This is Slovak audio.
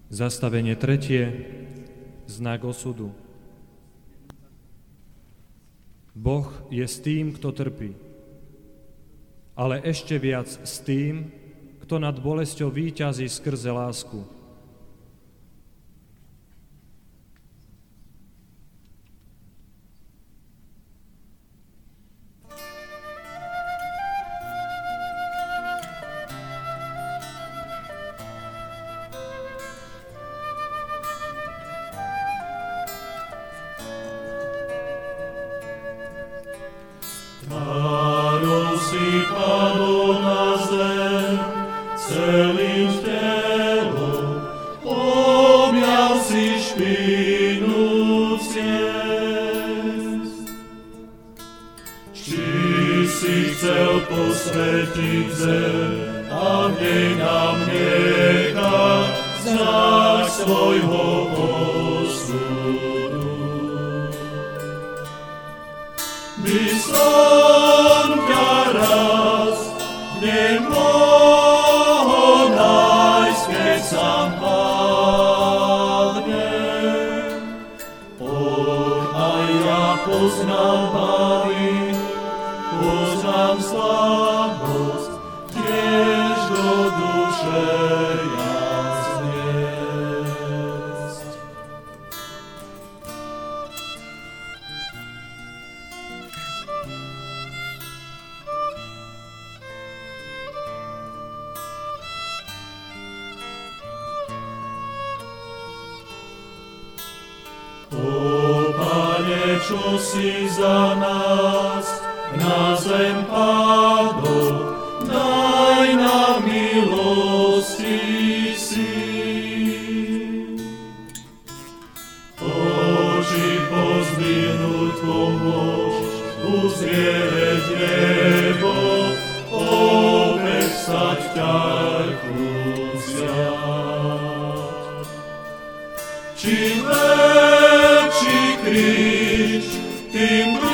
Zastavenie 3. Znak osudu. Boh je s tým, kto trpí, ale ešte viac s tým, kto nad bolesťou víťazí skrze lásku. Tvárou si padol na zem, celým telom, objal si špínu ciest. Či si chcel posvetiť zem a v nej nám nechať znak svojho osudu. Myslím ťa raz, nemohol nájsť, keď sám padnem. Aj ja poznám báry, poznám slabosť, tiež do duše jasniesť. O Pane, čo si za nás na zem padol, daj nám milosti síl. Oči pozdvihnúť pomôž, uzrieť nebo, opäť stať v ťarchu vziať. Čím väčší kríž, tým